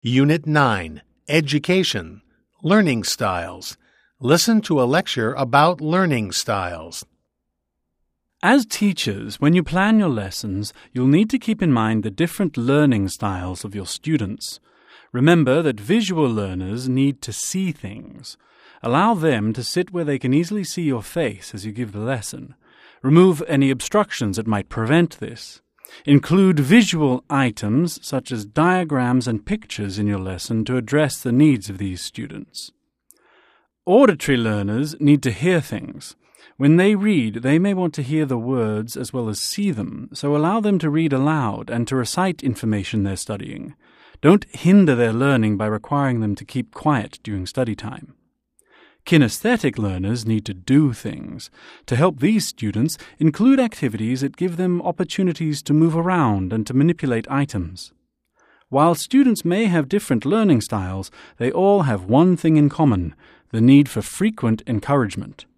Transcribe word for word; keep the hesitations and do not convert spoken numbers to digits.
Unit nine, Education, Learning Styles. Listen to a lecture about learning styles. As teachers, when you plan your lessons, you'll need to keep in mind the different learning styles of your students. Remember that visual learners need to see things. Allow them to sit where they can easily see your face as you give the lesson. Remove any obstructions that might prevent this. Include visual items such as diagrams and pictures in your lesson to address the needs of these students. Auditory learners need to hear things. When they read, they may want to hear the words as well as see them, so allow them to read aloud and to recite information they're studying. Don't hinder their learning by requiring them to keep quiet during study time. Kinesthetic learners need to do things. To help these students, include activities that give them opportunities to move around and to manipulate items. While students may have different learning styles, they all have one thing in common: the need for frequent encouragement.